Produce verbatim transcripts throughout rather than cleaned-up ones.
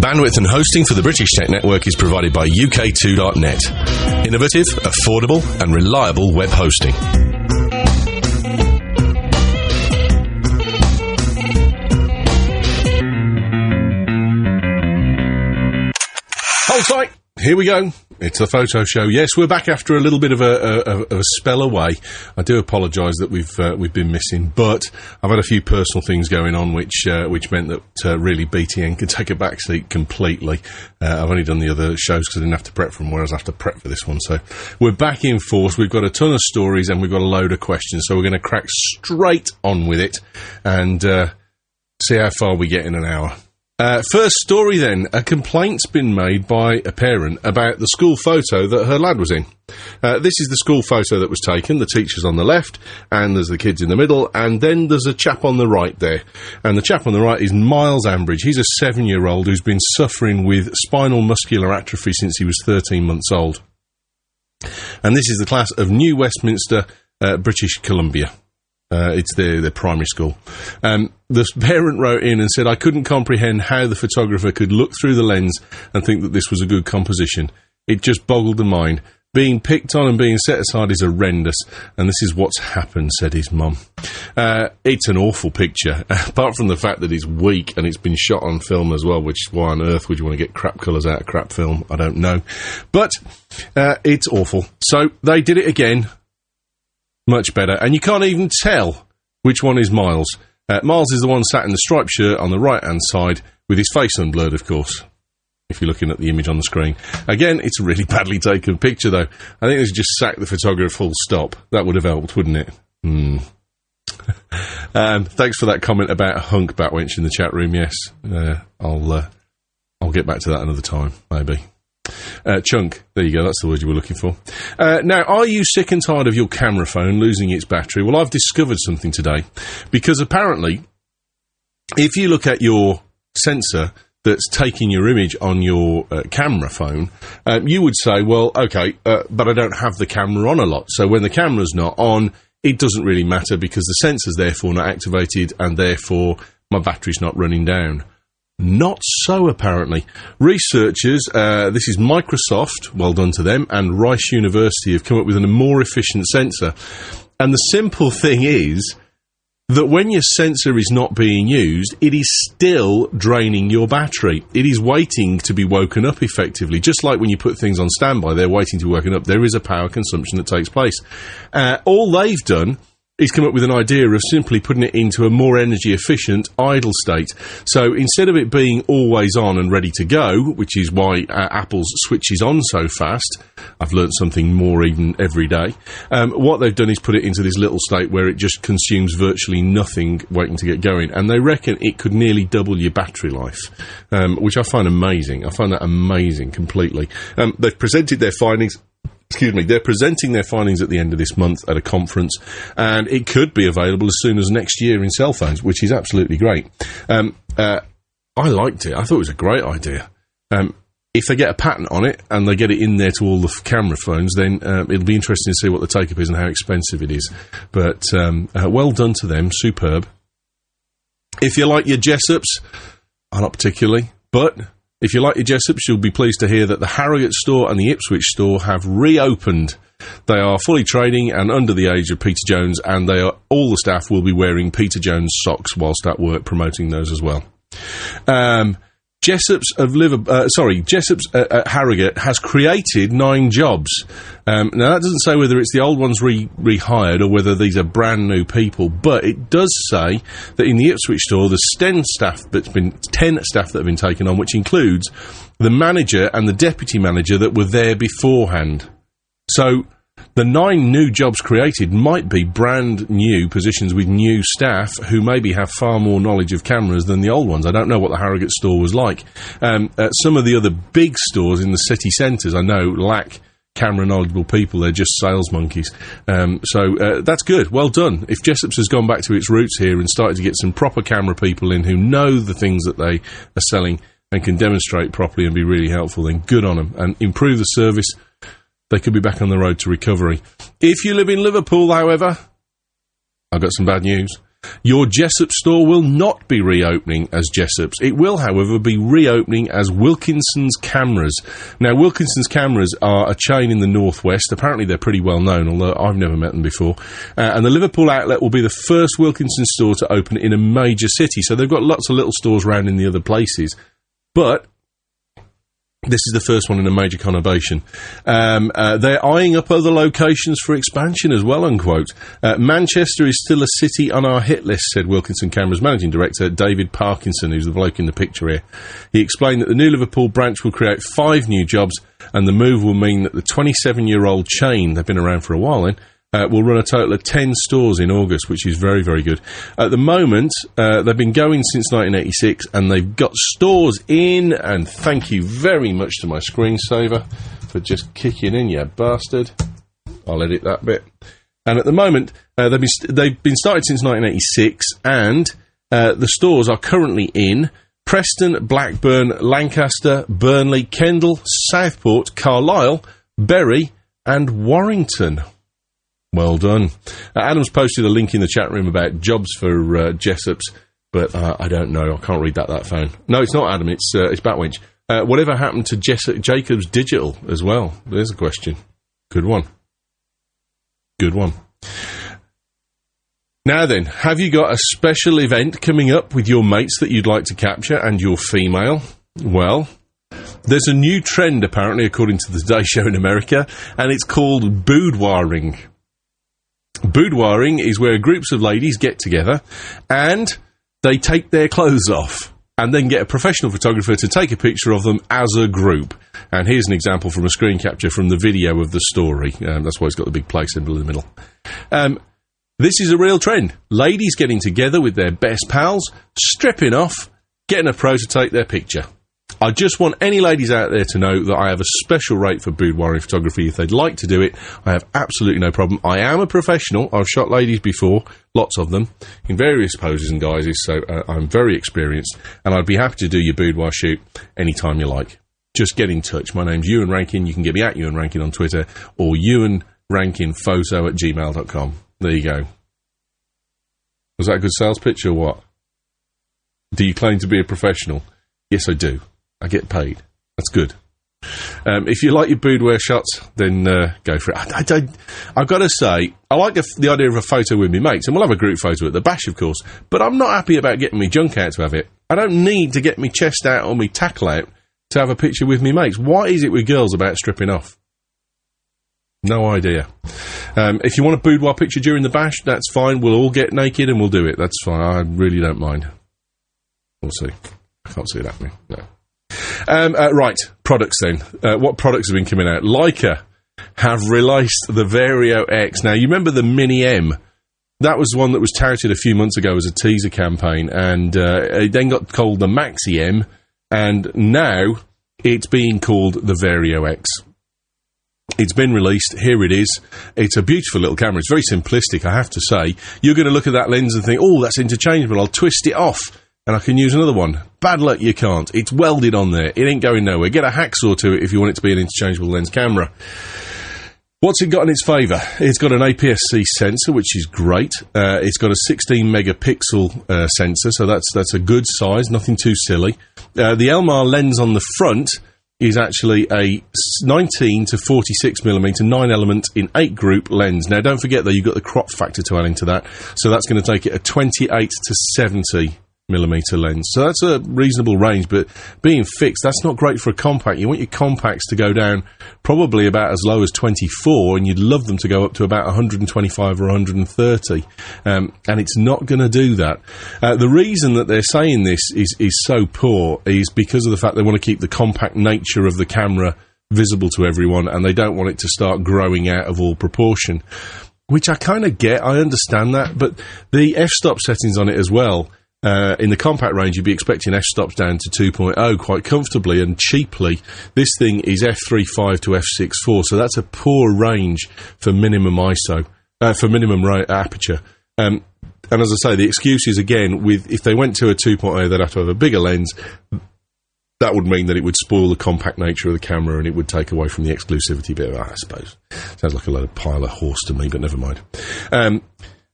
Bandwidth and hosting for the British Tech Network is provided by U K two dot net. Innovative, affordable and reliable web hosting. Hold tight. Here we go. It's the photo show. Yes, we're back after a little bit of a, a, of a spell away. I do apologise that we've uh, we've been missing, but I've had a few personal things going on, which uh, which meant that uh, really B T N could take a backseat completely. Uh, I've only done the other shows because I didn't have to prep for them, whereas I have to prep for this one. So we're back in force. We've got a ton of stories and we've got a load of questions. So we're going to crack straight on with it and uh, see how far we get in an hour. Uh, first story then, a complaint's been made by a parent about the school photo that her lad was in. Uh, this is the school photo that was taken, the teacher's on the left, and there's the kids in the middle, and then there's a chap on the right there. And the chap on the right is Miles Ambridge. He's a seven-year-old who's been suffering with spinal muscular atrophy since he was thirteen months old. And this is the class of New Westminster, uh, British Columbia. Uh, it's their, their primary school. Um, the parent wrote in and said, I couldn't comprehend how the photographer could look through the lens and think that this was a good composition. It just boggled the mind. Being picked on and being set aside is horrendous, and this is what's happened, said his mum. Uh, it's an awful picture, apart from the fact that it's weak and it's been shot on film as well, which why on earth would you want to get crap colours out of crap film? I don't know. But uh, it's awful. So they did it again. Much better. And you can't even tell which one is Miles. Uh, Miles is the one sat in the striped shirt on the right-hand side, with his face unblurred, of course, if you're looking at the image on the screen. Again, it's a really badly taken picture, though. I think they should just sack the photographer full stop. That would have helped, wouldn't it? Hmm. um, thanks for that comment about a hunk backwench in the chat room. Yes, uh, I'll, uh, I'll get back to that another time, maybe. Uh, chunk, there you go, that's the word you were looking for. Uh, now, are you sick and tired of your camera phone losing its battery? Well, I've discovered something today, because apparently, if you look at your sensor that's taking your image on your uh, camera phone, um, you would say, well, okay, uh, but I don't have the camera on a lot, so when the camera's not on, it doesn't really matter because the sensor's therefore not activated and therefore my battery's not running down. Not so, apparently. Researchers, uh, this is Microsoft, well done to them, and Rice University have come up with a more efficient sensor. And the simple thing is that when your sensor is not being used, it is still draining your battery. It is waiting to be woken up effectively. Just like when you put things on standby, they're waiting to be woken up. There is a power consumption that takes place. Uh, all they've done he's come up with an idea of simply putting it into a more energy-efficient idle state. So instead of it being always on and ready to go, which is why uh, Apple's switches on so fast, I've learnt something more even every day, um, what they've done is put it into this little state where it just consumes virtually nothing waiting to get going. And they reckon it could nearly double your battery life, um, which I find amazing. I find that amazing completely. Um, they've presented their findings... Excuse me, they're presenting their findings at the end of this month at a conference, and it could be available as soon as next year in cell phones, which is absolutely great. Um, uh, I liked it. I thought it was a great idea. Um, if they get a patent on it and they get it in there to all the f- camera phones, then um, it'll be interesting to see what the take-up is and how expensive it is. But um, uh, well done to them. Superb. If you like your Jessops, I'm not particularly, but... if you like your Jessops, you'll be pleased to hear that the Harrogate store and the Ipswich store have reopened. They are fully trading and under the age of Peter Jones, and they are all the staff will be wearing Peter Jones socks whilst at work, promoting those as well. Um, Jessops of Liverpool, uh, sorry, Jessops at, at Harrogate has created nine jobs. Um, now, that doesn't say whether it's the old ones re- rehired or whether these are brand new people, but it does say that in the Ipswich store, there's ten staff that's been ten staff that have been taken on, which includes the manager and the deputy manager that were there beforehand. So the nine new jobs created might be brand new positions with new staff who maybe have far more knowledge of cameras than the old ones. I don't know what the Harrogate store was like. Um, uh, some of the other big stores in the city centres, I know, lack camera knowledgeable people. They're just sales monkeys. Um, so uh, that's good. Well done. If Jessops has gone back to its roots here and started to get some proper camera people in who know the things that they are selling and can demonstrate properly and be really helpful, then good on them. And improve the service. They could be back on the road to recovery. If you live in Liverpool, however, I've got some bad news. Your Jessup store will not be reopening as Jessup's. It will, however, be reopening as Wilkinson's Cameras. Now, Wilkinson's Cameras are a chain in the northwest. Apparently, they're pretty well known, although I've never met them before. Uh, and the Liverpool outlet will be the first Wilkinson store to open in a major city. So they've got lots of little stores around in the other places. But this is the first one in a major conurbation. Um, uh, they're eyeing up other locations for expansion as well, unquote. Uh, Manchester is still a city on our hit list, said Wilkinson Cameras Managing Director David Parkinson, who's the bloke in the picture here. He explained that the new Liverpool branch will create five new jobs, and the move will mean that the twenty-seven-year-old chain, they've been around for a while then, Uh, will run a total of ten stores in August, which is very, very good. At the moment, uh, they've been going since nineteen eighty-six, and they've got stores in, and thank you very much to my screensaver for just kicking in, you bastard. I'll edit that bit. And at the moment, uh, they've, been st- they've been started since nineteen eighty-six, and uh, the stores are currently in Preston, Blackburn, Lancaster, Burnley, Kendal, Southport, Carlisle, Bury, and Warrington. Well done. Uh, Adam's posted a link in the chat room about jobs for uh, Jessup's, but uh, I don't know. I can't read that that phone. No, it's not Adam. It's uh, it's Batwinch. Uh, whatever happened to Jessup, Jacobs Digital as well? There's a question. Good one. Good one. Now then, have you got a special event coming up with your mates that you'd like to capture and you're female? Well, there's a new trend apparently, according to the Today Show in America, and it's called boudoiring. Boudoiring is where groups of ladies get together and they take their clothes off and then get a professional photographer to take a picture of them as a group. And here's an example from a screen capture from the video of the story. Um, that's why it's got the big play symbol in the middle. Um, this is a real trend. Ladies getting together with their best pals, stripping off, getting a pro to take their picture. I just want any ladies out there to know that I have a special rate for boudoiring photography. If they'd like to do it, I have absolutely no problem. I am a professional. I've shot ladies before, lots of them, in various poses and guises, so uh, I'm very experienced, and I'd be happy to do your boudoir shoot anytime you like. Just get in touch. My name's Ewan Rankin. You can get me at Ewan Rankin on Twitter, or Ewan Rankin Photo at gmail dot com. There you go. Was that a good sales pitch or what? Do you claim to be a professional? Yes, I do. I get paid. That's good. Um, if you like your boudoir shots, then uh, go for it. I, I don't, I've got to say, I like a, the idea of a photo with me mates, and we'll have a group photo at the bash, of course, but I'm not happy about getting me junk out to have it. I don't need to get me chest out or me tackle out to have a picture with me mates. What is it with girls about stripping off? No idea. Um, if you want a boudoir picture during the bash, that's fine. We'll all get naked and we'll do it. That's fine. I really don't mind. We'll see. I can't see it happening. No. Um, uh, right, products then. Uh, what products have been coming out? Leica have released the Vario X. Now, you remember the Mini M? That was one that was touted a few months ago as a teaser campaign, and uh, it then got called the Maxi M, and now it's being called the Vario X. It's been released. Here it is. It's a beautiful little camera. It's very simplistic, I have to say. You're going to look at that lens and think, oh, that's interchangeable. I'll twist it off and I can use another one. Bad luck, you can't. It's welded on there. It ain't going nowhere. Get a hacksaw to it if you want it to be an interchangeable lens camera. What's it got in its favour? It's got an A P S C sensor, which is great. Uh, it's got a sixteen megapixel uh, sensor, so that's that's a good size, nothing too silly. Uh, the Elmar lens on the front is actually a nineteen to forty-six millimeter nine element in eight group lens. Now, don't forget though, you've got the crop factor to add into that, so that's going to take it a twenty-eight to seventy millimeter lens. So that's a reasonable range, but being fixed, that's not great for a compact. You want your compacts to go down probably about as low as twenty-four, and you'd love them to go up to about one twenty-five or one thirty, um, and it's not going to do that. Uh, the reason that they're saying this is, is so poor is because of the fact they want to keep the compact nature of the camera visible to everyone, and they don't want it to start growing out of all proportion, which I kind of get. I understand that, but the f-stop settings on it as well, Uh, in the compact range, you'd be expecting f-stops down to two point oh quite comfortably and cheaply. This thing is f three point five to f six point four, so that's a poor range for minimum I S O, uh, for minimum ra- aperture. Um, and as I say, the excuse is, again, with if they went to a two point oh, they'd have to have a bigger lens. That would mean that it would spoil the compact nature of the camera and it would take away from the exclusivity bit of it, I suppose. Sounds like a load of pile of horse to me, but never mind. Um...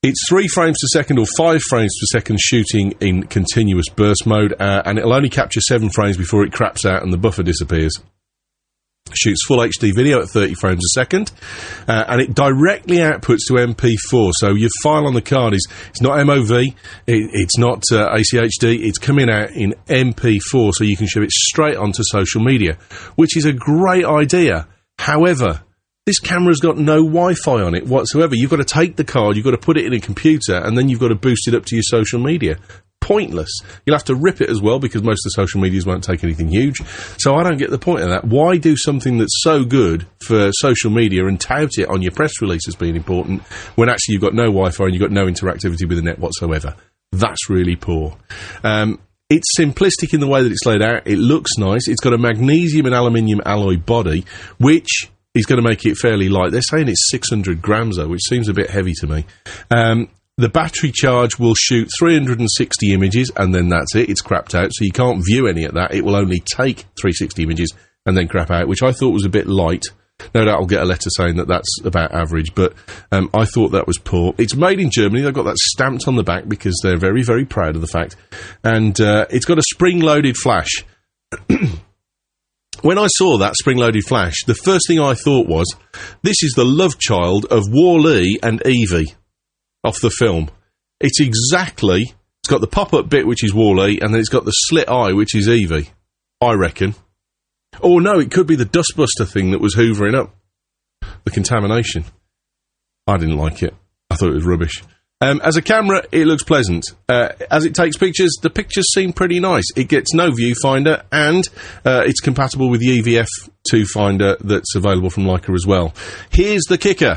It's three frames per second or five frames per second shooting in continuous burst mode, uh, and it'll only capture seven frames before it craps out and the buffer disappears. Shoots full H D video at thirty frames a second, uh, and it directly outputs to M P four. So your file on the card is it's not M O V, it, it's not uh, A C H D, it's coming out in M P four, so you can shove it straight onto social media, which is a great idea. However, this camera's got no Wi-Fi on it whatsoever. You've got to take the card, you've got to put it in a computer, and then you've got to boost it up to your social media. Pointless. You'll have to rip it as well because most of the social medias won't take anything huge. So I don't get the point of that. Why do something that's so good for social media and tout it on your press release as being important when actually you've got no Wi-Fi and you've got no interactivity with the net whatsoever? That's really poor. Um, it's simplistic in the way that it's laid out. It looks nice. It's got a magnesium and aluminium alloy body, which is going to make it fairly light. They're saying it's six hundred grams, though, which seems a bit heavy to me. Um... The battery charge will shoot three hundred sixty images, and then that's it. It's crapped out, so you can't view any of that. It will only take three hundred sixty images and then crap out, which I thought was a bit light. No doubt I'll get a letter saying that that's about average, but um, I thought that was poor. It's made in Germany. They've got that stamped on the back because they're very, very proud of the fact. And uh, it's got a spring-loaded flash. When I saw that spring-loaded flash, the first thing I thought was, this is the love child of Wall-E and Eevee. Off the film. It's exactly, it's got the pop-up bit, which is Wall-E, and then it's got the slit eye, which is Eevee. I reckon. Or no, it could be the dustbuster thing that was hoovering up the contamination. I didn't like it. I thought it was rubbish. Um, as a camera, it looks pleasant. Uh, as it takes pictures, the pictures seem pretty nice. It gets no viewfinder, and uh, it's compatible with the E V F two finder that's available from Leica as well. Here's the kicker.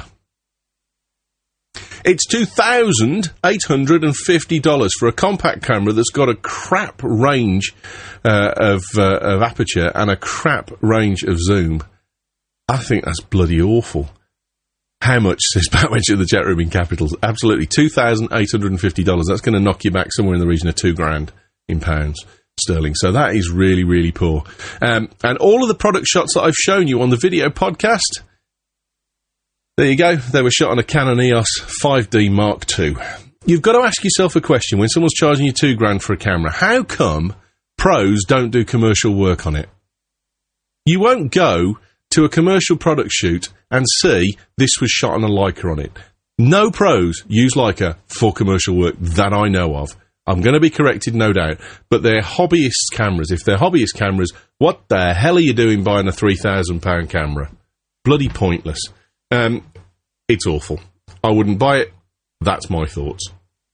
It's two thousand eight hundred fifty dollars for a compact camera that's got a crap range uh, of, uh, of aperture and a crap range of zoom. I think that's bloody awful. How much, says Batwitch in the chat room in capitals? Absolutely, two thousand eight hundred fifty dollars. That's going to knock you back somewhere in the region of two grand in pounds sterling. So that is really, really poor. Um, and all of the product shots that I've shown you on the video podcast, there you go. They were shot on a Canon E O S five D Mark two. You've got to ask yourself a question when someone's charging you two grand for a camera. How come pros don't do commercial work on it? You won't go to a commercial product shoot and see this was shot on a Leica on it. No pros use Leica for commercial work that I know of. I'm going to be corrected, no doubt, but they're hobbyist cameras. If they're hobbyist cameras, what the hell are you doing buying a three thousand pound camera? Bloody pointless. Um, it's awful. I wouldn't buy it. That's my thoughts.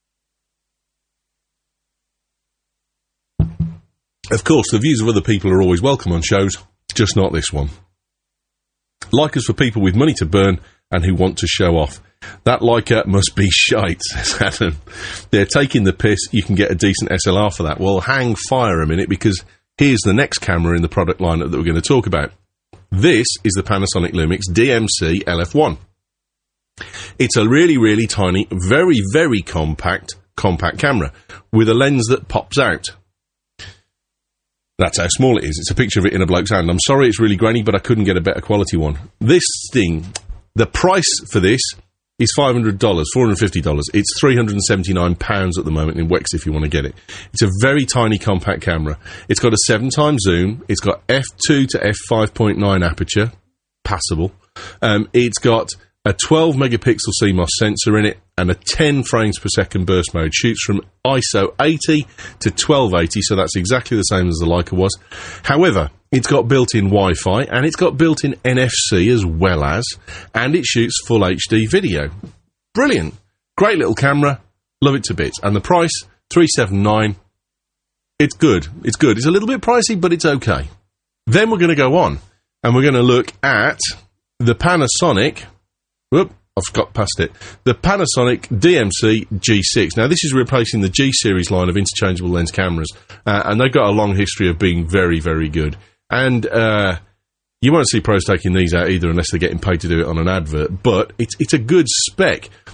Of course, the views of other people are always welcome on shows, just not this one. Leicas for people with money to burn and who want to show off. That Leica must be shite, says Adam. They're taking the piss. You can get a decent S L R for that. Well, hang fire a minute, because here's the next camera in the product lineup that we're going to talk about. This is the Panasonic Lumix D M C L F one. It's a really, really tiny, very, very compact, compact camera with a lens that pops out. That's how small it is. It's a picture of it in a bloke's hand. I'm sorry it's really grainy, but I couldn't get a better quality one. This thing, the price for this is five hundred dollars, four hundred fifty dollars. It's three hundred seventy-nine pounds at the moment in Wex if you want to get it. It's a very tiny compact camera. It's got a seven times zoom. It's got f two to f five point nine aperture, passable. Um, it's got a twelve megapixel C MOS sensor in it and a ten frames per second burst mode. Shoots from I S O eighty to twelve eighty, so that's exactly the same as the Leica was. However, it's got built-in Wi-Fi and it's got built-in N F C as well as, and it shoots full H D video. Brilliant. Great little camera. Love it to bits. And the price, three hundred seventy-nine dollars. It's good. It's good. It's a little bit pricey, but it's okay. Then we're going to go on and we're going to look at the Panasonic... Whoop, I've got past it. The Panasonic D M C G six. Now, this is replacing the G series line of interchangeable lens cameras, uh, and they've got a long history of being very, very good. And uh, you won't see pros taking these out either unless they're getting paid to do it on an advert, but it's it's a good spec.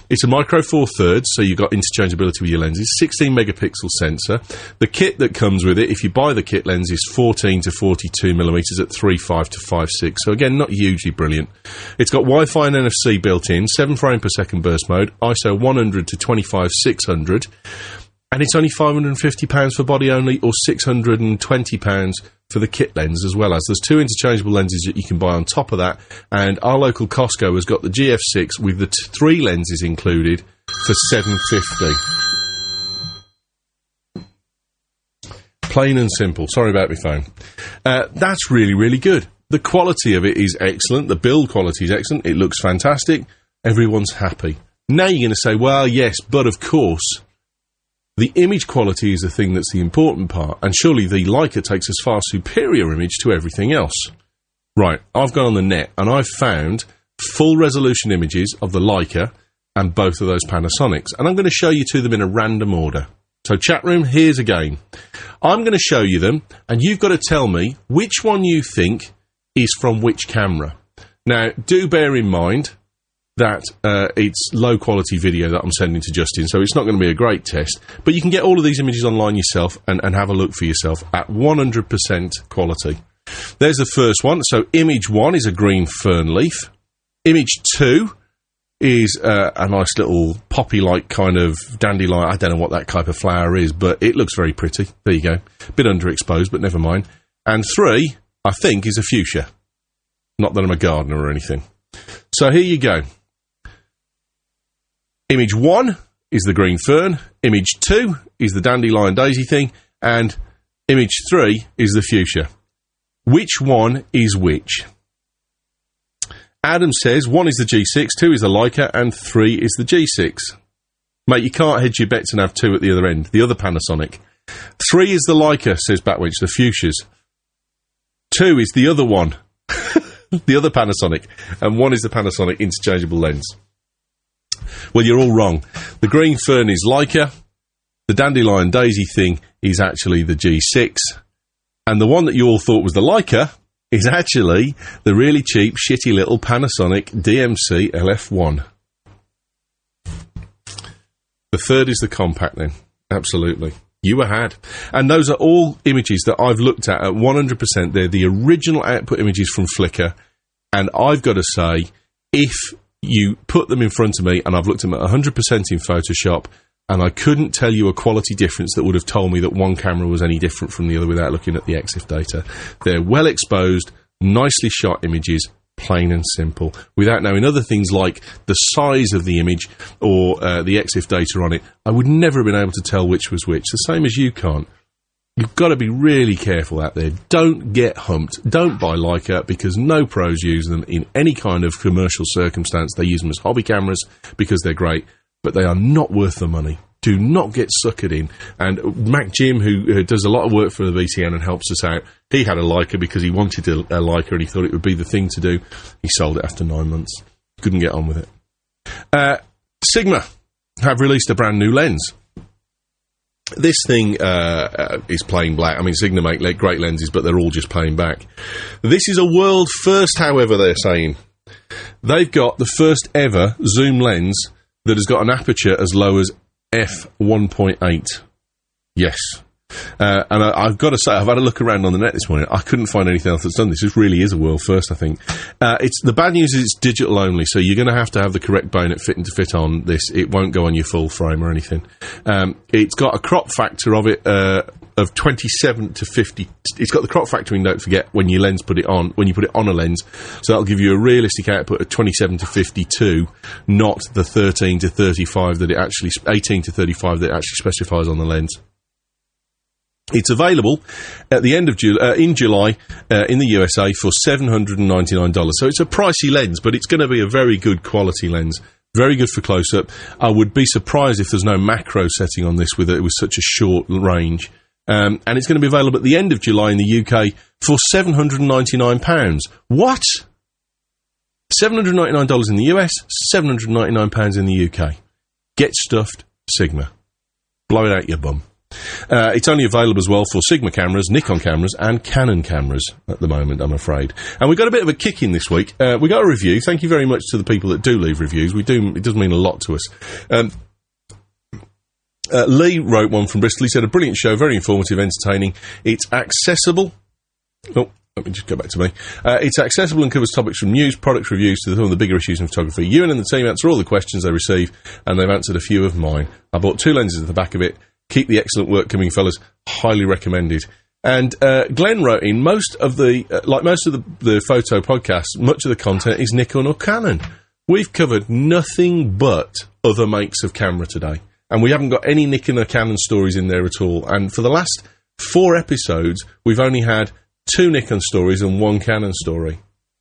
It's a Micro Four Thirds, so you've got interchangeability with your lenses. sixteen megapixel sensor. The kit that comes with it, if you buy the kit lens, is fourteen to forty-two millimeters at three point five to five point six. So again, not hugely brilliant. It's got Wi-Fi and N F C built in, seven frame per second burst mode, I S O one hundred to twenty-five six hundred, and it's only five hundred fifty pounds for body only, or six hundred twenty pounds for the kit lens as well as. There's two interchangeable lenses that you can buy on top of that, and our local Costco has got the G F six with the t- three lenses included for seven fifty. Plain and simple. Sorry about my phone. Uh, that's really, really good. The quality of it is excellent. The build quality is excellent. It looks fantastic. Everyone's happy. Now you're going to say, well, yes, but of course, the image quality is the thing that's the important part, and surely the Leica takes a far superior image to everything else. Right, I've gone on the net, and I've found full resolution images of the Leica and both of those Panasonics, and I'm going to show you to them in a random order. So chat room, here's a game. I'm going to show you them, and you've got to tell me which one you think is from which camera. Now, do bear in mind that uh, it's low-quality video that I'm sending to Justin, so it's not going to be a great test, but you can get all of these images online yourself and, and have a look for yourself at one hundred percent quality. There's the first one. So image one is a green fern leaf. Image two is uh, a nice little poppy-like kind of dandelion. I don't know what that type of flower is, but it looks very pretty. There you go. Bit underexposed, but never mind. And three, I think, is a fuchsia. Not that I'm a gardener or anything. So here you go. Image one is the green fern, image two is the dandelion daisy thing, and image three is the fuchsia. Which one is which? Adam says one is the G six, two is the Leica, and three is the G six. Mate, you can't hedge your bets and have two at the other end, the other Panasonic. Three is the Leica, says Batwitch, the fuchsias. Two is the other one, the other Panasonic, and one is the Panasonic interchangeable lens. Well, you're all wrong. The green fern is Leica, the dandelion daisy thing is actually the G six, and the one that you all thought was the Leica is actually the really cheap, shitty little Panasonic D M C L F one. The third is the compact then. Absolutely. You were had. And those are all images that I've looked at at one hundred percent. They're the original output images from Flickr, and I've got to say, if you put them in front of me, and I've looked at them at one hundred percent in Photoshop, and I couldn't tell you a quality difference that would have told me that one camera was any different from the other without looking at the E X I F data. They're well exposed, nicely shot images, plain and simple, without knowing other things like the size of the image or uh, the E X I F data on it. I would never have been able to tell which was which, the same as you can't. You've got to be really careful out there. Don't get humped. Don't buy Leica, because no pros use them in any kind of commercial circumstance. They use them as hobby cameras because they're great, but they are not worth the money. Do not get suckered in. And Mac Jim, who uh, does a lot of work for the V C N and helps us out, he had a Leica because he wanted a, a Leica and he thought it would be the thing to do. He sold it after nine months. Couldn't get on with it. Uh, Sigma have released a brand new lens. This thing uh, uh, is plain black. I mean, Sigma make great lenses, but they're all just plain black. This is a world first, however, they're saying. They've got the first ever zoom lens that has got an aperture as low as f one point eight. Yes. Uh, and I, I've got to say, I've had a look around on the net this morning. I couldn't find anything else that's done this. This really is a world first, I think. Uh, it's the bad news is it's digital only, so you're going to have to have the correct bayonet fitting to fit on this. It won't go on your full frame or anything. Um, it's got a crop factor of it uh, of twenty-seven to fifty. It's got the crop factoring, don't forget, when your lens put it on, when you put it on a lens. So that'll give you a realistic output of twenty-seven to fifty-two, not the thirteen to thirty-five that it actually, eighteen to thirty-five that it actually specifies on the lens. It's available at the end of Ju- uh, in July uh, in the U S A for seven hundred ninety-nine dollars. So it's a pricey lens, but it's going to be a very good quality lens. Very good for close-up. I would be surprised if there's no macro setting on this with it with such a short range. Um, and it's going to be available at the end of July in the U K for seven hundred ninety-nine pounds. What? seven hundred ninety-nine dollars in the U S, seven hundred ninety-nine pounds in the U K. Get stuffed, Sigma. Blow it out your bum. Uh, it's only available as well for Sigma cameras, Nikon cameras, and Canon cameras at the moment, I'm afraid. And we got a bit of a kick in this week. Uh, we got a review. Thank you very much to the people that do leave reviews. We do. It does mean a lot to us. Um, uh, Lee wrote one from Bristol. He said, a brilliant show, very informative, entertaining. It's accessible. Oh, let me just go back to me. Uh, it's accessible and covers topics from news, product reviews to some of the bigger issues in photography. Ewan and the team answer all the questions they receive, and they've answered a few of mine. I bought two lenses at the back of it. Keep the excellent work coming, fellas. Highly recommended. And uh, Glenn wrote in, most of the, uh, like most of the, the photo podcasts, much of the content is Nikon or Canon. We've covered nothing but other makes of camera today. And we haven't got any Nikon or Canon stories in there at all. And for the last four episodes, we've only had two Nikon stories and one Canon story.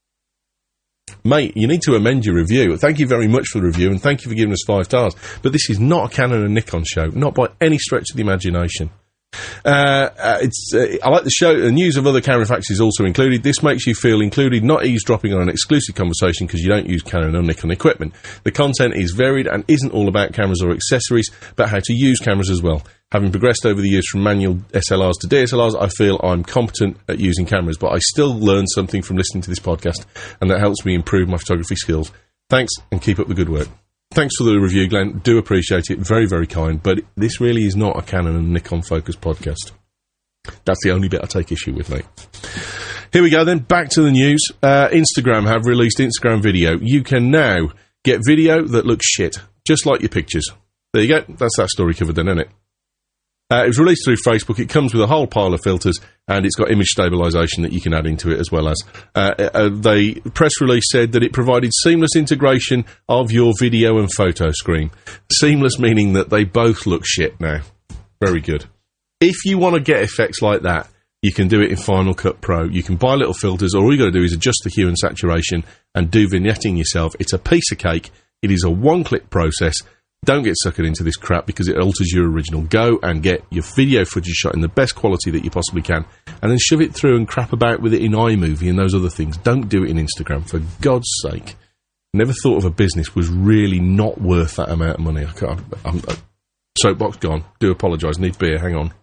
Mate, you need to amend your review. Thank you very much for the review, and thank you for giving us five stars. But this is not a Canon and Nikon show, not by any stretch of the imagination. Uh, uh, it's, uh, I like the show. The news of other camera facts is also included. This makes you feel included, not eavesdropping on an exclusive conversation because you don't use Canon or Nikon equipment. The content is varied and isn't all about cameras or accessories, but how to use cameras as well. Having progressed over the years from manual S L Rs to D S L Rs, I feel I'm competent at using cameras, but I still learn something from listening to this podcast, and that helps me improve my photography skills. Thanks, and keep up the good work. Thanks for the review, Glenn. Do appreciate it. Very, very kind. But this really is not a Canon and Nikon focused podcast. That's the only bit I take issue with, mate. Here we go then. Back to the news. Uh, Instagram have released Instagram video. You can now get video that looks shit, just like your pictures. There you go. That's that story covered then, isn't it? Uh, it was released through Facebook. It comes with a whole pile of filters, and it's got image stabilisation that you can add into it as well as. Uh, uh, the press release said that it provided seamless integration of your video and photo screen. Seamless meaning that they both look shit now. Very good. If you want to get effects like that, you can do it in Final Cut Pro. You can buy little filters, or all you got to do is adjust the hue and saturation and do vignetting yourself. It's a piece of cake. It is a one-click process. Don't get suckered into this crap because it alters your original. Go and get your video footage shot in the best quality that you possibly can, and then shove it through and crap about with it in iMovie and those other things. Don't do it in Instagram, for God's sake. Never thought of a business was really not worth that amount of money. I can't, I'm, I'm, soapbox gone. Do apologise. Need beer. Hang on.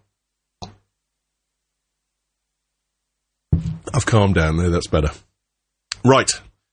I've calmed down there. That's better. Right.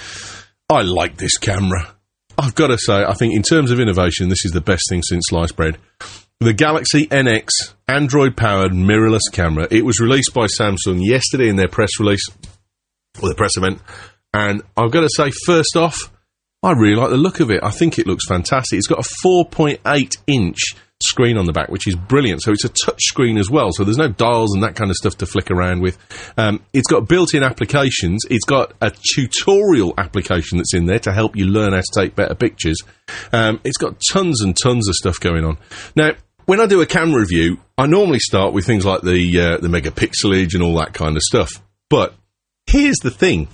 I like this camera. I've got to say, I think in terms of innovation, this is the best thing since sliced bread. The Galaxy N X Android-powered mirrorless camera. It was released by Samsung yesterday in their press release, or the press event, and I've got to say, first off, I really like the look of it. I think it looks fantastic. It's got a four point eight inch screen on the back, which is brilliant. So it's a touch screen as well, so there's no dials and that kind of stuff to flick around with. Um, it's got built-in applications. It's got a tutorial application that's in there to help you learn how to take better pictures. Um, it's got tons and tons of stuff going on. Now, when I do a camera review, I normally start with things like the uh, the megapixelage and all that kind of stuff. But here's the thing.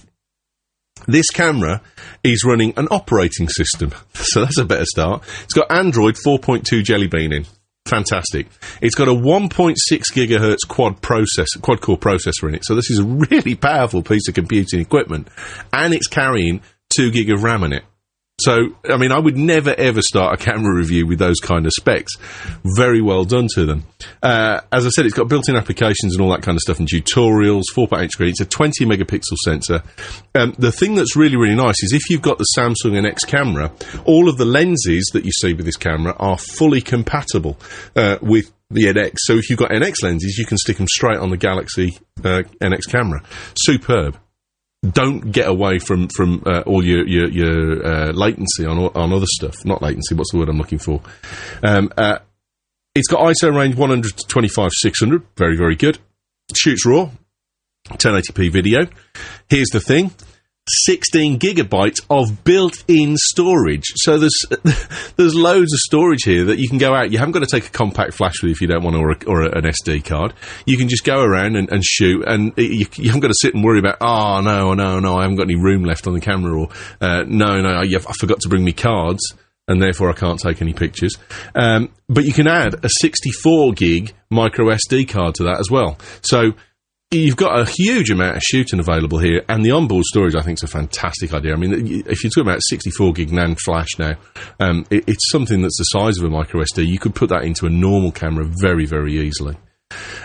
This camera is running an operating system, so that's a better start. It's got Android four point two Jelly Bean in. Fantastic. It's got a one point six gigahertz quad process, quad core processor in it, so this is a really powerful piece of computing equipment, and it's carrying two gig of RAM in it. So, I mean, I would never, ever start a camera review with those kind of specs. Very well done to them. Uh, as I said, it's got built-in applications and all that kind of stuff and tutorials, four point eight screen. It's a twenty megapixel sensor. Um, the thing that's really, really nice is if you've got the Samsung N X camera, all of the lenses that you see with this camera are fully compatible uh, with the N X. So if you've got N X lenses, you can stick them straight on the Galaxy uh, N X camera. Superb. Don't get away from from uh, all your your, your uh, latency on on other stuff. Not latency. What's the word I'm looking for? Um, uh, it's got I S O range one hundred to twenty-five six hundred. Very very good. Shoots RAW, ten eighty p video. Here's the thing: sixteen gigabytes of built-in storage. So there's there's loads of storage here that you can go out. You haven't got to take a compact flash with you if you don't want, or, a, or a, an S D card. You can just go around and, and shoot, and you, you haven't got to sit and worry about, oh, no, no, no, I haven't got any room left on the camera, or uh, no, no, I, I forgot to bring me cards, and therefore I can't take any pictures. Um, but you can add a sixty-four gig micro S D card to that as well. So you've got a huge amount of shooting available here, and the onboard storage, I think, is a fantastic idea. I mean, if you're talking about sixty-four gig NAND flash now, um, it, it's something that's the size of a micro S D. You could put that into a normal camera very, very easily.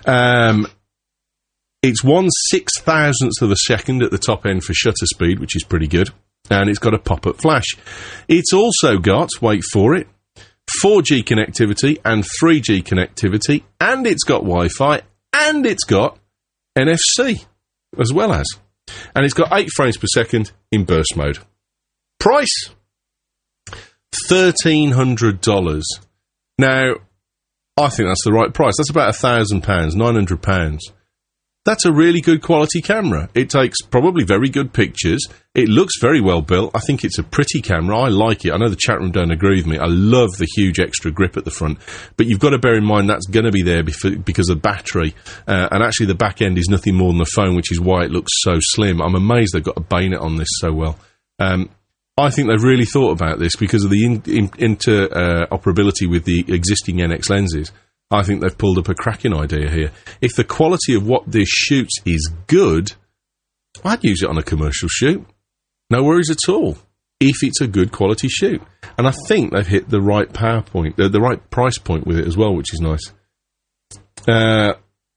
Um, it's one six thousandth of a second at the top end for shutter speed, which is pretty good. And it's got a pop-up flash. It's also got, wait for it, four G connectivity and three G connectivity, and it's got Wi-Fi, and it's got N F C as well as. And it's got eight frames per second in burst mode. Price? thirteen hundred dollars. Now, I think that's the right price. That's about one thousand pounds, nine hundred pounds. That's a really good quality camera. It takes probably very good pictures. It looks very well built. I think it's a pretty camera. I like it. I know the chat room don't agree with me. I love the huge extra grip at the front. But you've got to bear in mind that's going to be there because of battery. Uh, and actually the back end is nothing more than the phone, which is why it looks so slim. I'm amazed they've got a bayonet on this so well. Um, I think they've really thought about this because of the in, in, interoperability uh, with the existing N X lenses. I think they've pulled up a cracking idea here. If the quality of what this shoots is good, I'd use it on a commercial shoot. No worries at all. If it's a good quality shoot. And I think they've hit the right power point, uh, the right price point with it as well, which is nice. Uh,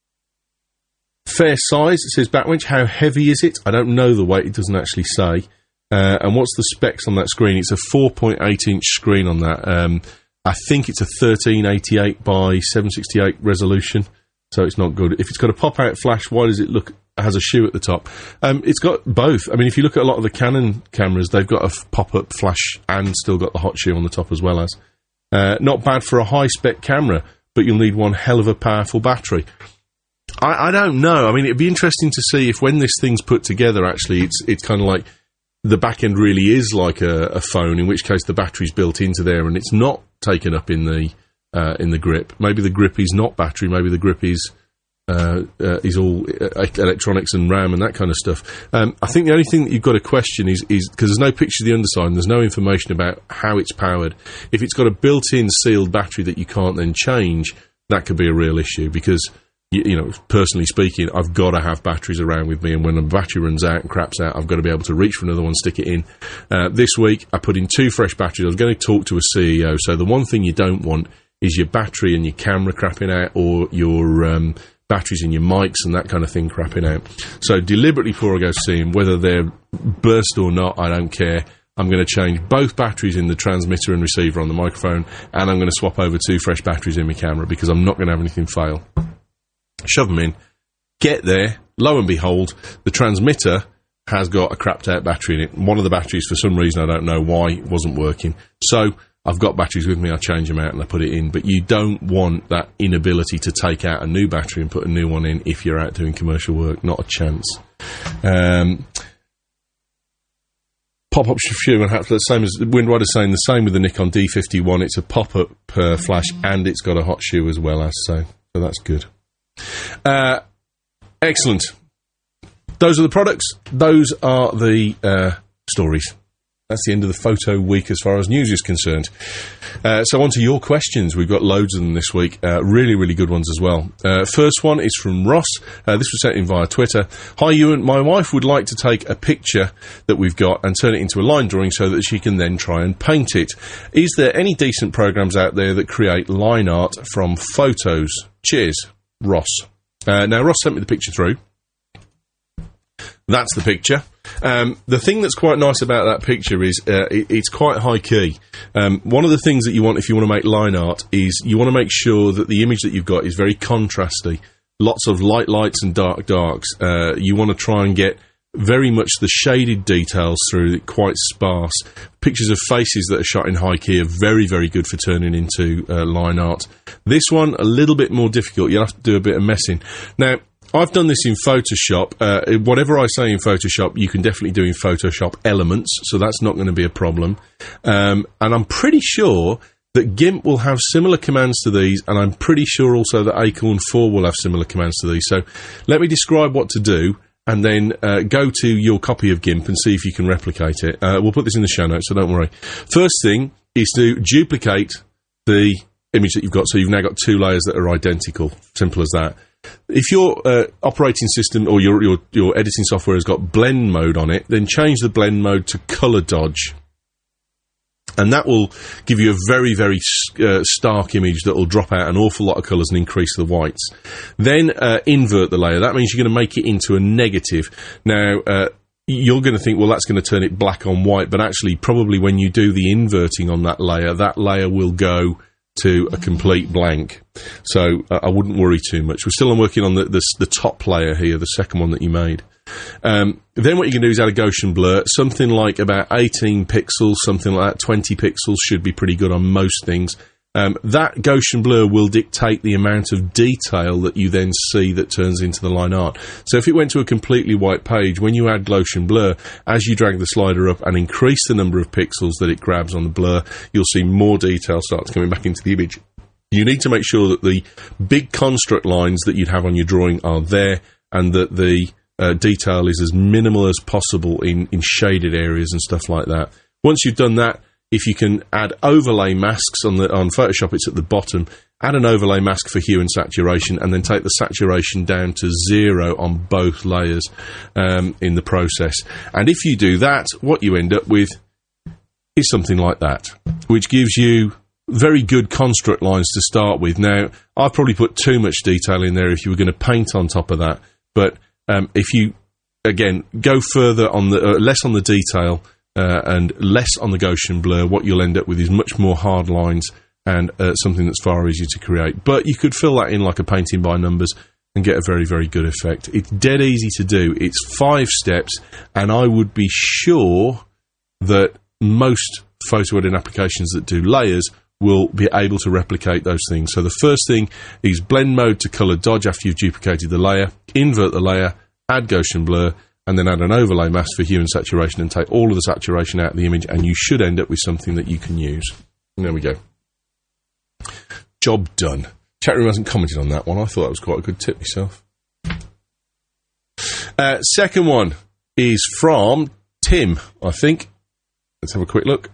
fair size, it says Batwinch. How heavy is it? I don't know the weight. It doesn't actually say. Uh, and what's the specs on that screen? It's a four point eight inch screen on that. Um, I think it's a thirteen eighty-eight by seven sixty-eight resolution, so it's not good. If it's got a pop-out flash, why does it look has a shoe at the top? Um, it's got both. I mean, if you look at a lot of the Canon cameras, they've got a f- pop-up flash and still got the hot shoe on the top as well as. Uh, not bad for a high-spec camera, but you'll need one hell of a powerful battery. I, I don't know. I mean, it'd be interesting to see if when this thing's put together, actually, it's it's kind of like the back end really is like a, a phone, in which case the battery's built into there and it's not taken up in the uh, in the grip. Maybe the grip is not battery. Maybe the grip is uh, uh, is all electronics and RAM and that kind of stuff. Um, I think the only thing that you've got to question is is because there's no picture of the underside and there's no information about how it's powered. If it's got a built-in sealed battery that you can't then change, that could be a real issue because. You, you know, personally speaking, I've got to have batteries around with me, and when a battery runs out and craps out, I've got to be able to reach for another one, stick it in. Uh, this week, I put in two fresh batteries. I was going to talk to a C E O, so the one thing you don't want is your battery and your camera crapping out, or your um, batteries in your mics and that kind of thing crapping out. So deliberately, before I go see him, whether they're burst or not, I don't care. I'm going to change both batteries in the transmitter and receiver on the microphone, and I'm going to swap over two fresh batteries in my camera because I'm not going to have anything fail. Shove them in, get there, lo and behold, the transmitter has got a crapped out battery in it. One of the batteries, for some reason, I don't know why, wasn't working. So I've got batteries with me, I change them out and I put it in. But you don't want that inability to take out a new battery and put a new one in if you're out doing commercial work. Not a chance. Um, pop-up shoe and hat, the same as Windrider's saying, the same with the Nikon D fifty-one. It's a pop-up uh, flash and it's got a hot shoe as well as, so, so that's good. Uh, excellent. Those are the products. Those are the uh, stories. That's the end of the photo week as far as news is concerned. Uh, so on to your questions. We've got loads of them this week. Uh, really, really good ones as well. Uh, first one is from Ross. Uh, this was sent in via Twitter. Hi, Ewan. My wife would like to take a picture that we've got and turn it into a line drawing so that she can then try and paint it. Is there any decent programs out there that create line art from photos? Cheers, Ross. Uh, now, Ross sent me the picture through. That's the picture. Um, the thing that's quite nice about that picture is uh, it, it's quite high key. Um, one of the things that you want if you want to make line art is you want to make sure that the image that you've got is very contrasty. Lots of light lights and dark darks. Uh, you want to try and get very much the shaded details through, quite sparse. Pictures of faces that are shot in high key are very, very good for turning into uh, line art. This one, a little bit more difficult. You'll have to do a bit of messing. Now, I've done this in Photoshop. Uh, whatever I say in Photoshop, you can definitely do in Photoshop Elements, so that's not going to be a problem. Um, and I'm pretty sure that GIMP will have similar commands to these, and I'm pretty sure also that Acorn four will have similar commands to these. So let me describe what to do, and then uh, go to your copy of GIMP and see if you can replicate it. Uh, we'll put this in the show notes, so don't worry. First thing is to duplicate the image that you've got, so you've now got two layers that are identical. Simple as that. If your uh, operating system or your, your your editing software has got blend mode on it, then change the blend mode to color dodge. And that will give you a very, very uh, stark image that will drop out an awful lot of colours and increase the whites. Then uh, invert the layer. That means you're going to make it into a negative. Now, uh, you're going to think, well, that's going to turn it black on white, but actually probably when you do the inverting on that layer, that layer will go to a complete blank. So uh, I wouldn't worry too much. We're still on working on the, the, the top layer here, the second one that you made. Um, then what you can do is add a Gaussian blur, something like about eighteen pixels, something like that, twenty pixels should be pretty good on most things. Um, that Gaussian blur will dictate the amount of detail that you then see that turns into the line art. So if it went to a completely white page, when you add Gaussian blur, as you drag the slider up and increase the number of pixels that it grabs on the blur, you'll see more detail starts coming back into the image. You need to make sure that the big construct lines that you'd have on your drawing are there, and that the uh, detail is as minimal as possible in, in shaded areas and stuff like that. Once you've done that, if you can add overlay masks on the on Photoshop, it's at the bottom. Add an overlay mask for hue and saturation, and then take the saturation down to zero on both layers um, in the process. And if you do that, what you end up with is something like that, which gives you very good construct lines to start with. Now, I've probably put too much detail in there if you were going to paint on top of that, but um, if you, again, go further on the, uh, less on the detail uh, and less on the Gaussian blur, what you'll end up with is much more hard lines and uh, something that's far easier to create. But you could fill that in like a painting by numbers and get a very, very good effect. It's dead easy to do. It's five steps, and I would be sure that most photo editing applications that do layers will be able to replicate those things. So the first thing is blend mode to color dodge after you've duplicated the layer, invert the layer, add Gaussian blur, and then add an overlay mask for hue and saturation and take all of the saturation out of the image, and you should end up with something that you can use. And there we go. Job done. Chat room hasn't commented on that one. I thought that was quite a good tip myself. Uh, second one is from Tim, I think. Let's have a quick look.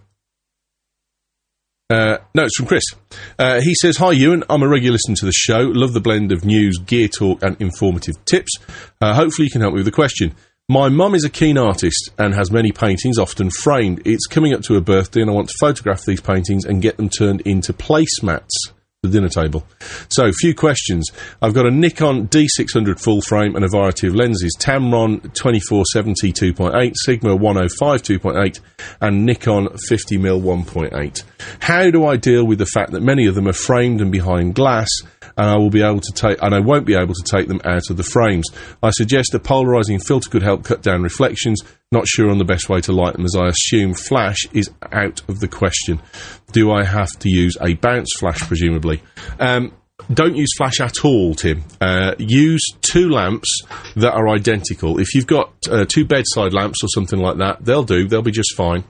Uh, no, it's from Chris. Uh, he says, "Hi Ewan, I'm a regular listener to the show. Love the blend of news, gear talk and informative tips. Uh, hopefully you can help me with a question. My mum is a keen artist and has many paintings, often framed. It's coming up to her birthday and I want to photograph these paintings and get them turned into placemats, the dinner table. So, a few questions. I've got a Nikon D six hundred full frame and a variety of lenses. Tamron twenty-four seventy two point eight, Sigma one oh five two point eight and Nikon fifty millimeter one point eight. How do I deal with the fact that many of them are framed and behind glass, and I will be able to take, and I won't be able to take them out of the frames? I suggest a polarizing filter could help cut down reflections. Not sure on the best way to light them, as I assume flash is out of the question. Do I have to use a bounce flash, presumably? Um, don't use flash at all, Tim. Uh, use two lamps that are identical. If you've got uh, two bedside lamps or something like that, they'll do. They'll be just fine.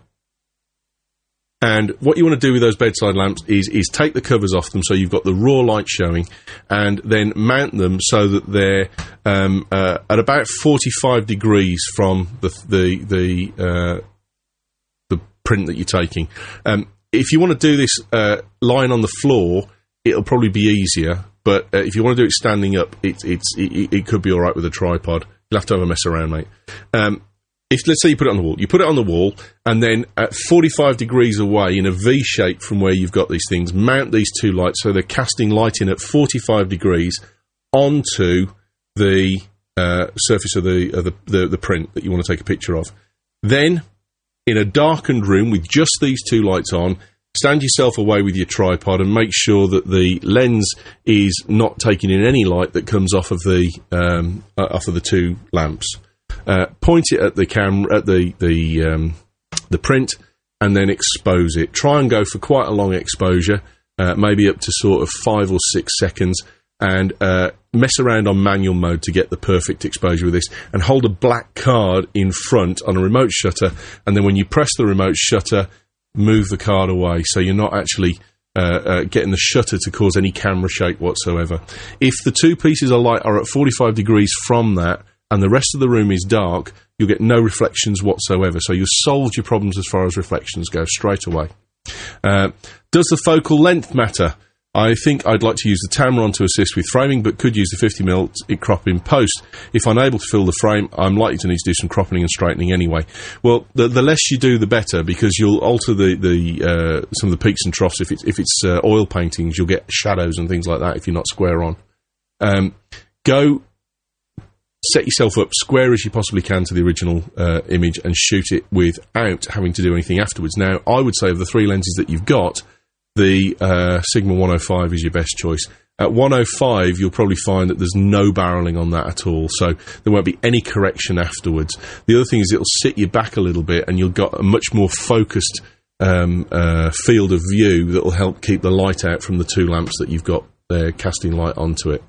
And what you want to do with those bedside lamps is, is take the covers off them so you've got the raw light showing, and then mount them so that they're um, uh, at about forty-five degrees from the the the, uh, the print that you're taking. Um, if you want to do this uh, lying on the floor, it'll probably be easier. But uh, if you want to do it standing up, it, it's it, it could be all right with a tripod. You'll have to have a mess around, mate. Um, If, let's say you put it on the wall. You put it on the wall, and then at forty-five degrees away, in a V shape from where you've got these things, mount these two lights so they're casting light in at forty-five degrees onto the uh, surface of, the, of the, the, the print that you want to take a picture of. Then, in a darkened room with just these two lights on, stand yourself away with your tripod and make sure that the lens is not taking in any light that comes off of the um, uh, off of the two lamps. Uh, point it at the camera, at the the um, the print, and then expose it. Try and go for quite a long exposure, uh, maybe up to sort of five or six seconds, and uh, mess around on manual mode to get the perfect exposure with this. And hold a black card in front on a remote shutter, and then when you press the remote shutter, move the card away so you're not actually uh, uh, getting the shutter to cause any camera shake whatsoever. If the two pieces of light are at forty-five degrees from that, and the rest of the room is dark, you'll get no reflections whatsoever. So you've solved your problems as far as reflections go straight away. Uh, does the focal length matter? I think I'd like to use the Tamron to assist with framing, but could use the fifty millimeter crop in post. If unable to fill the frame, I'm likely to need to do some cropping and straightening anyway. Well, the, the less you do, the better, because you'll alter the, the uh, some of the peaks and troughs. If it's, if it's uh, oil paintings, you'll get shadows and things like that if you're not square on. Um, go set yourself up square as you possibly can to the original uh, image and shoot it without having to do anything afterwards. Now, I would say of the three lenses that you've got, the uh, Sigma one oh five is your best choice. At one oh five, you'll probably find that there's no barreling on that at all, so there won't be any correction afterwards. The other thing is it'll sit you back a little bit, and you've got a much more focused um, uh, field of view that will help keep the light out from the two lamps that you've got there casting light onto it.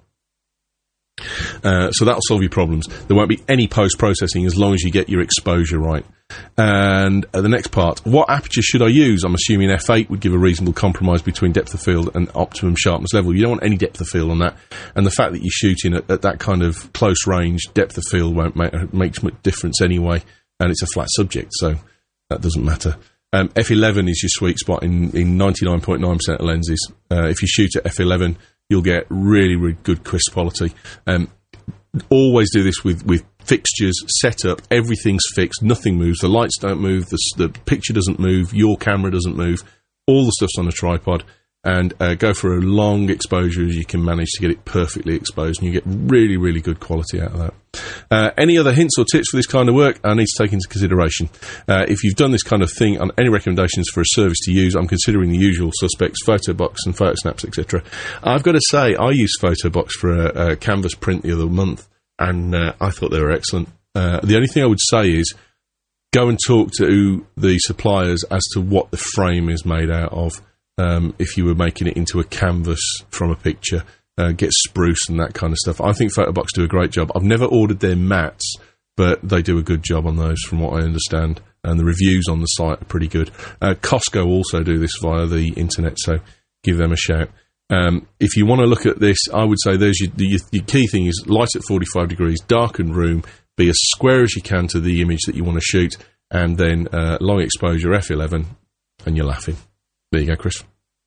Uh, so that'll solve your problems. There won't be any post-processing as long as you get your exposure right. And uh, the next part, what aperture should I use? I'm assuming f eight would give a reasonable compromise between depth of field and optimum sharpness level. You don't want any depth of field on that, and the fact that you're shooting at, at that kind of close range, depth of field won't make, make much difference anyway, and it's a flat subject, so that doesn't matter. Um, f eleven is your sweet spot in, in ninety-nine point nine percent of lenses. Uh, if you shoot at f eleven, you'll get really, really good crisp quality. Um, always do this with, with fixtures, setup, everything's fixed, nothing moves, the lights don't move, the, the picture doesn't move, your camera doesn't move, all the stuff's on a tripod, and uh, go for a long exposure as you can manage to get it perfectly exposed, and you get really, really good quality out of that. Uh, any other hints or tips for this kind of work I need to take into consideration? Uh, if you've done this kind of thing, on any recommendations for a service to use, I'm considering the usual suspects, Photobox and Photosnaps, et cetera. I've got to say, I used Photobox for a, a canvas print the other month, and uh, I thought they were excellent. Uh, the only thing I would say is go and talk to the suppliers as to what the frame is made out of. Um, if you were making it into a canvas from a picture, uh, get spruce and that kind of stuff. I think Photobox do a great job. I've never ordered their mats, but they do a good job on those from what I understand, and the reviews on the site are pretty good. Uh, Costco also do this via the internet, so give them a shout. Um, if you want to look at this, I would say there's your, your, your key thing is light at forty-five degrees, darken room, be as square as you can to the image that you want to shoot, and then uh, long exposure f eleven, and you're laughing. There you go, Chris.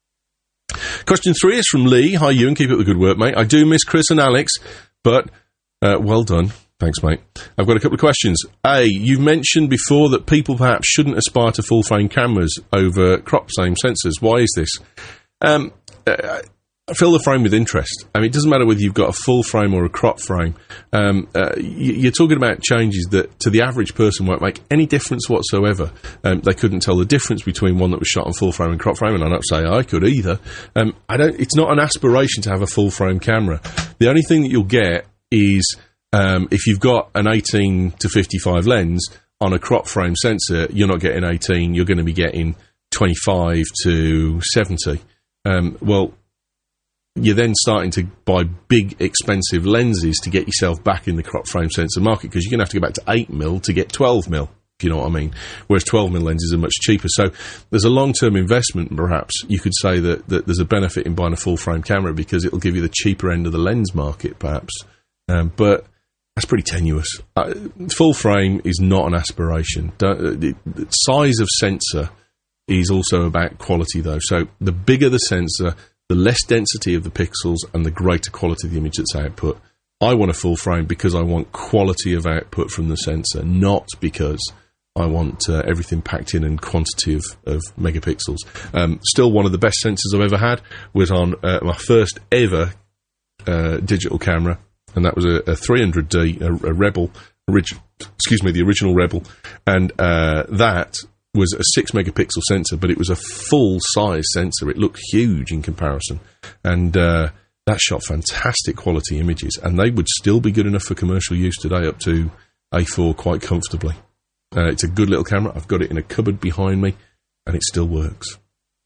Question three is from Lee. Hi, Ewan. Keep up the good work, mate. I do miss Chris and Alex, but uh, well done. Thanks, mate. I've got a couple of questions. A, you've mentioned before that people perhaps shouldn't aspire to full-frame cameras over crop-frame sensors. Why is this? Um, uh, fill the frame with interest. I mean, it doesn't matter whether you've got a full frame or a crop frame. Um, uh, you're talking about changes that to the average person won't make any difference whatsoever. Um, they couldn't tell the difference between one that was shot on full frame and crop frame, and I don't say I could either. Um, I don't. It's not an aspiration to have a full frame camera. The only thing that you'll get is um, if you've got an eighteen to fifty-five lens on a crop frame sensor, you're not getting eighteen. You're going to be getting twenty-five to seventy. Um, well. You're then starting to buy big, expensive lenses to get yourself back in the crop frame sensor market, because you're going to have to go back to eight mil to get twelve mil, if you know what I mean, whereas twelve mil lenses are much cheaper. So there's a long-term investment, perhaps. You could say that, that there's a benefit in buying a full-frame camera because it'll give you the cheaper end of the lens market, perhaps. Um, but that's pretty tenuous. Uh, full frame is not an aspiration. Don't, the, the size of sensor is also about quality, though. So the bigger the sensor, the less density of the pixels and the greater quality of the image that's output. I want a full frame because I want quality of output from the sensor, not because I want uh, everything packed in and quantity of, of megapixels. Um, still, one of the best sensors I've ever had was on uh, my first ever uh, digital camera, and that was a, a three hundred D, a, a Rebel, orig- excuse me, the original Rebel, and uh, that was a six megapixel sensor, but it was a full size sensor. It looked huge in comparison, and uh, that shot fantastic quality images, and they would still be good enough for commercial use today, up to A four quite comfortably. Uh, it's a good little camera. I've got it in a cupboard behind me, and it still works.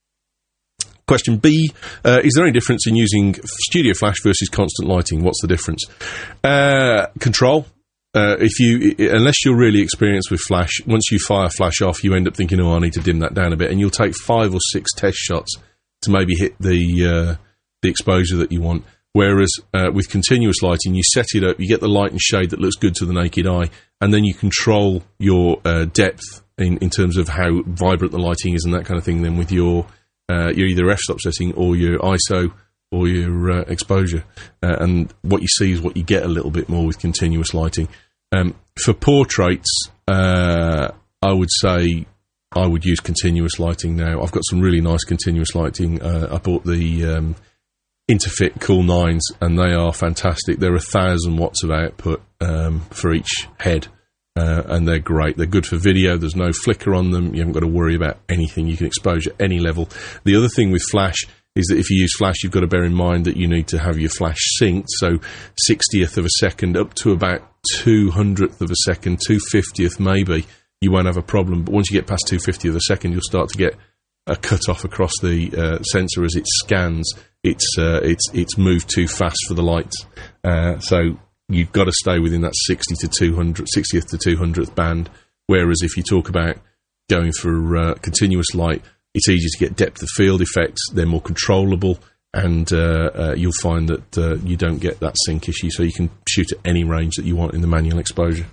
Question B, uh, is there any difference in using studio flash versus constant lighting? What's the difference? Uh, control. Uh, if you, unless you're really experienced with flash, once you fire flash off, you end up thinking, oh, I need to dim that down a bit, and you'll take five or six test shots to maybe hit the uh, the exposure that you want. Whereas uh, with continuous lighting, you set it up, you get the light and shade that looks good to the naked eye, and then you control your uh, depth in, in terms of how vibrant the lighting is and that kind of thing. Then with your uh, your either f-stop setting or your I S O or your uh, exposure. Uh, and what you see is what you get a little bit more with continuous lighting. Um, for portraits, uh, I would say I would use continuous lighting now. I've got some really nice continuous lighting. Uh, I bought the um, Interfit Cool Nines, and they are fantastic. They're a thousand watts of output um, for each head, uh, and they're great. They're good for video. There's no flicker on them. You haven't got to worry about anything. You can expose at any level. The other thing with flash is that if you use flash, you've got to bear in mind that you need to have your flash synced, so sixtieth of a second up to about two hundredth of a second, two fiftieth maybe, you won't have a problem. But once you get past two fiftieth of a second, you'll start to get a cut off across the uh, sensor as it scans. It's uh, it's it's moved too fast for the lights, uh, so you've got to stay within that sixty to two hundred, sixtieth to two hundredth band. Whereas if you talk about going for uh, continuous light, it's easier to get depth of field effects. They're more controllable, and uh, uh, you'll find that uh, you don't get that sync issue. So you can shoot at any range that you want in the manual exposure.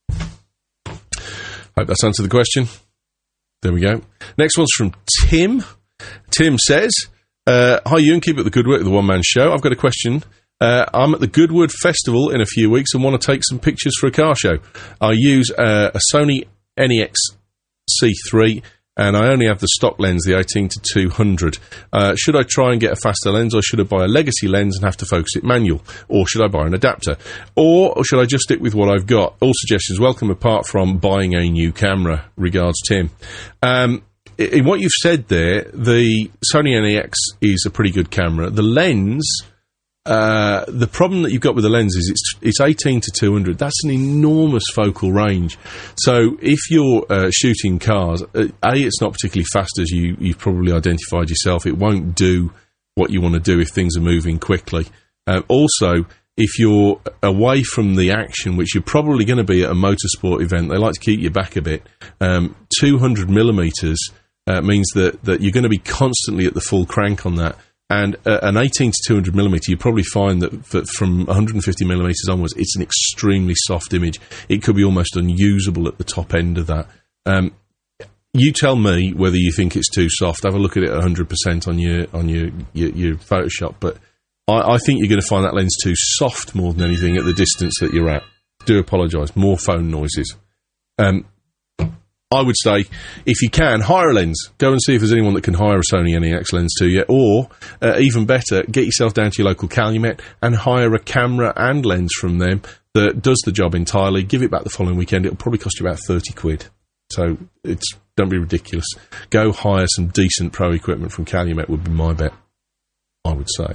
Hope that's answered the question. There we go. Next one's from Tim. Tim says, uh, hi, Ewan, keep up the good work of the One Man Show. I've got a question. Uh, I'm at the Goodwood Festival in a few weeks and want to take some pictures for a car show. I use uh, a Sony N E X C three, and I only have the stock lens, the eighteen to two hundred. Uh, should I try and get a faster lens, or should I buy a legacy lens and have to focus it manual? Or should I buy an adapter? Or, or should I just stick with what I've got? All suggestions welcome, apart from buying a new camera. Regards, Tim. Um, in what you've said there, the Sony N E X is a pretty good camera. The lens... Uh, the problem that you've got with the lens is it's it's eighteen to two hundred. That's an enormous focal range. So if you're uh, shooting cars, uh, A, it's not particularly fast, as you, you've probably identified yourself. It won't do what you want to do if things are moving quickly. Uh, also, if you're away from the action, which you're probably going to be at a motorsport event, they like to keep you back a bit. Um, two hundred millimeters uh, means that, that you're going to be constantly at the full crank on that. And uh, an eighteen to two hundred millimeter, you probably find that, that from one hundred fifty millimeters onwards, it's an extremely soft image. It could be almost unusable at the top end of that. Um, you tell me whether you think it's too soft. Have a look at it at one hundred percent on your on your, your, your Photoshop. But I, I think you're going to find that lens too soft more than anything at the distance that you're at. Do apologise. More phone noises. Um, I would say, if you can, hire a lens. Go and see if there's anyone that can hire a Sony N E X lens to you. Or, uh, even better, get yourself down to your local Calumet and hire a camera and lens from them that does the job entirely. Give it back the following weekend. It'll probably cost you about thirty quid. So, it's don't be ridiculous. Go hire some decent pro equipment from Calumet would be my bet, I would say.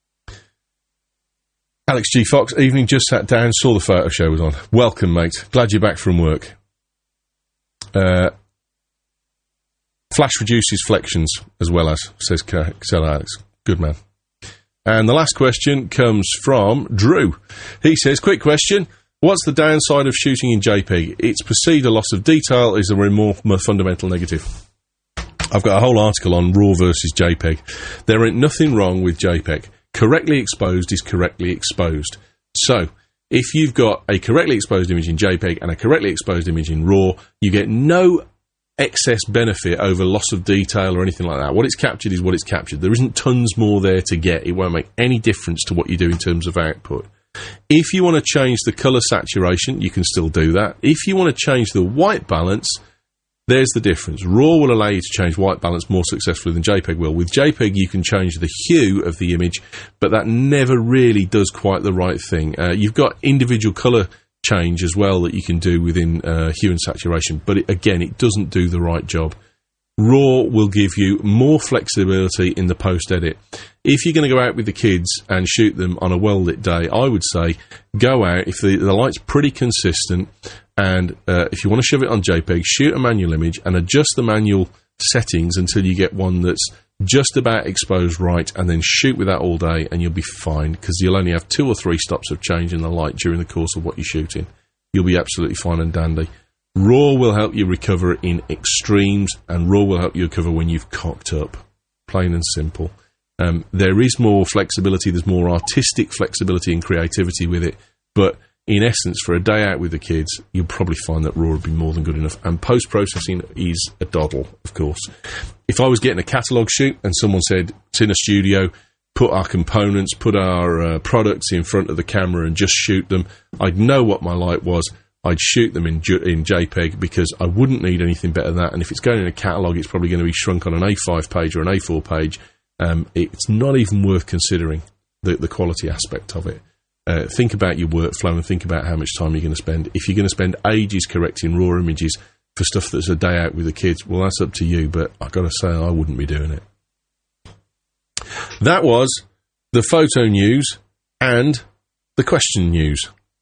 Alex G. Fox, evening, just sat down, saw the photo show was on. Welcome, mate. Glad you're back from work. Uh, flash reduces flexions as well as, says Excel Alex. Good man. And the last question comes from Drew. He says, quick question. What's the downside of shooting in JPEG? It's perceived a loss of detail is a more, more fundamental negative. I've got a whole article on RAW versus JPEG. There ain't nothing wrong with JPEG. Correctly exposed is correctly exposed. So, if you've got a correctly exposed image in JPEG and a correctly exposed image in RAW, you get no excess benefit over loss of detail or anything like that. What it's captured is what it's captured. There isn't tons more there to get. It won't make any difference to what you do in terms of output. If you want to change the colour saturation, you can still do that. If you want to change the white balance, there's the difference. RAW will allow you to change white balance more successfully than JPEG will. With JPEG, you can change the hue of the image, but that never really does quite the right thing. Uh, you've got individual colour change as well that you can do within uh, hue and saturation, but it, again, it doesn't do the right job. RAW will give you more flexibility in the post-edit. If you're going to go out with the kids and shoot them on a well-lit day, I would say go out, if the, the light's pretty consistent, and uh, if you want to shove it on JPEG, shoot a manual image and adjust the manual settings until you get one that's just about exposed right, and then shoot with that all day and you'll be fine, because you'll only have two or three stops of change in the light during the course of what you're shooting. You'll be absolutely fine and dandy. RAW will help you recover in extremes, and RAW will help you recover when you've cocked up. Plain and simple. Um, there is more flexibility, there's more artistic flexibility and creativity with it, but in essence, for a day out with the kids, you'll probably find that RAW would be more than good enough. And post-processing is a doddle, of course. If I was getting a catalogue shoot and someone said, it's in a studio, put our components, put our uh, products in front of the camera and just shoot them, I'd know what my light was. I'd shoot them in, J- in JPEG because I wouldn't need anything better than that. And if it's going in a catalogue, it's probably going to be shrunk on an A five page or an A four page. Um, it's not even worth considering the, the quality aspect of it. Uh, think about your workflow and think about how much time you're going to spend. If you're going to spend ages correcting RAW images for stuff that's a day out with the kids, well, that's up to you, but I've got to say I wouldn't be doing it. That was the photo news and the question news.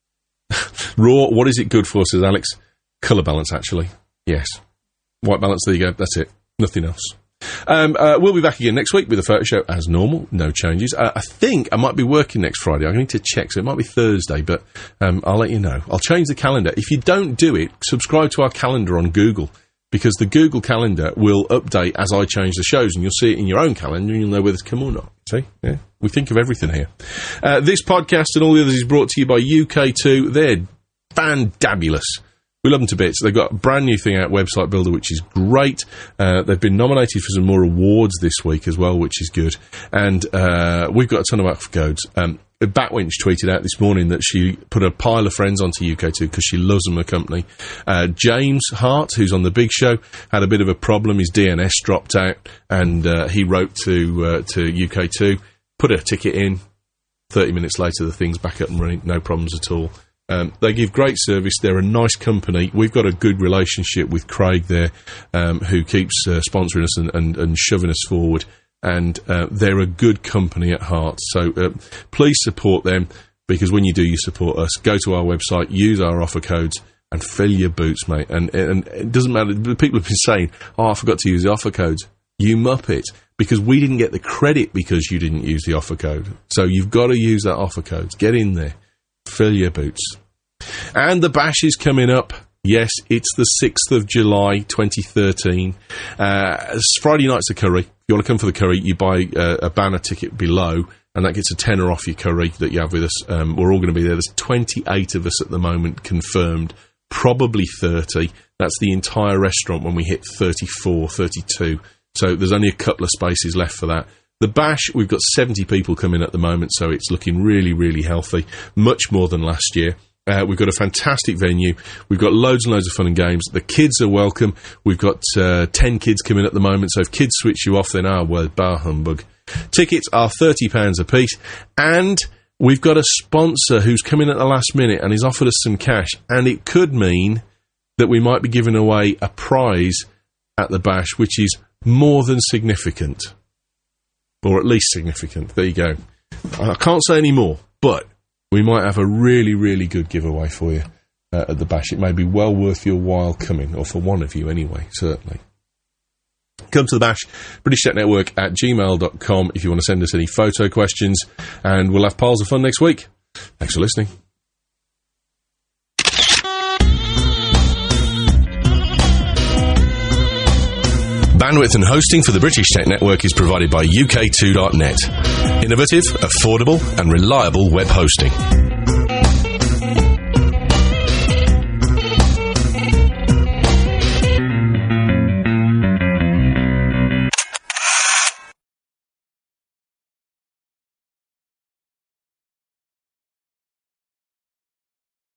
RAW, what is it good for, says Alex? Colour balance, actually. Yes. White balance, there you go. That's it. Nothing else. Um, uh, we'll be back again next week with a photo show as normal. No changes. Uh, I think I might be working next Friday. I need to check, so it might be Thursday, but um, I'll let you know. I'll change the calendar. If you don't do it, subscribe to our calendar on Google, because the Google Calendar will update as I change the shows, and you'll see it in your own calendar, and you'll know whether to come or not. See? Yeah. We think of everything here. Uh, this podcast and all the others is brought to you by U K two. They're fandabulous. We love them to bits. They've got a brand new thing out, Website Builder, which is great. Uh, they've been nominated for some more awards this week as well, which is good. And uh, we've got a ton of alpha codes. Um, Batwinch tweeted out this morning that she put a pile of friends onto U K two because she loves them, a company. Uh, James Hart, who's on the big show, had a bit of a problem. His D N S dropped out, and uh, he wrote to uh, to U K two, put a ticket in. thirty minutes later, the thing's back up and running. No problems at all. Um, they give great service. They're a nice company. We've got a good relationship with Craig there, um, who keeps uh, sponsoring us and, and, and shoving us forward. And uh, they're a good company at heart. So uh, please support them, because when you do, you support us. Go to our website, use our offer codes, and fill your boots, mate. And, and it doesn't matter. People have been saying, oh, I forgot to use the offer codes. You muppet. Because we didn't get the credit because you didn't use the offer code. So you've got to use that offer codes. Get in there. Fill your boots. And the bash is coming up. Yes, it's the sixth of July, twenty thirteen. Uh, Friday night's a curry. If you want to come for the curry, you buy uh, a banner ticket below, and that gets a tenner off your curry that you have with us. Um, we're all going to be there. There's twenty-eight of us at the moment confirmed, probably thirty. That's the entire restaurant when we hit thirty-four, thirty-two. So there's only a couple of spaces left for that. The bash, we've got seventy people coming at the moment, so it's looking really, really healthy. Much more than last year. Uh, we've got a fantastic venue. We've got loads and loads of fun and games. The kids are welcome. We've got uh, ten kids coming at the moment, so if kids switch you off, then ah, well, bar humbug. Tickets are thirty pounds a piece, and we've got a sponsor who's come in at the last minute and he's offered us some cash, and it could mean that we might be giving away a prize at the bash, which is more than significant. Or at least significant. There you go. I can't say any more, but we might have a really, really good giveaway for you uh, at the bash. It may be well worth your while coming, or for one of you anyway, certainly. Come to the bash, British Tech Network at gmail dot com if you want to send us any photo questions, and we'll have piles of fun next week. Thanks for listening. Bandwidth and hosting for the British Tech Network is provided by U K two dot net. Innovative, affordable and reliable web hosting.